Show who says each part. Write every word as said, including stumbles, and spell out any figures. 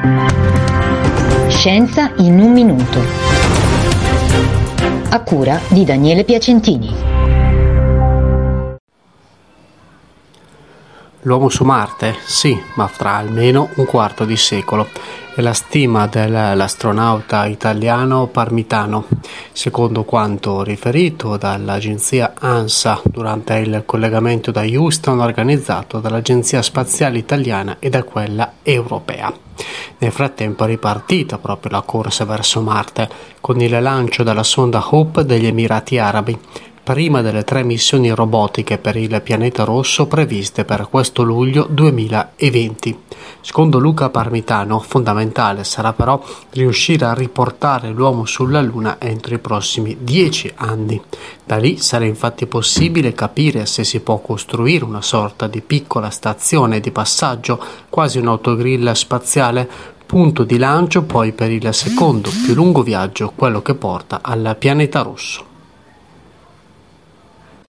Speaker 1: Scienza in un minuto. A cura di Daniele Piacentini.
Speaker 2: L'uomo su Marte? Sì, ma fra almeno un quarto di secolo. È la stima dell'astronauta italiano Parmitano, secondo quanto riferito dall'agenzia ANSA durante il collegamento da Houston organizzato dall'Agenzia Spaziale Italiana e da quella europea. Nel frattempo è ripartita proprio la corsa verso Marte con il lancio della sonda Hope degli Emirati Arabi, prima delle tre missioni robotiche per il pianeta rosso previste per questo luglio duemilaventi. Secondo Luca Parmitano, fondamentale sarà però riuscire a riportare l'uomo sulla Luna entro i prossimi dieci anni. Da lì sarà infatti possibile capire se si può costruire una sorta di piccola stazione di passaggio, quasi un autogrill spaziale, punto di lancio poi per il secondo più lungo viaggio, quello che porta al pianeta rosso.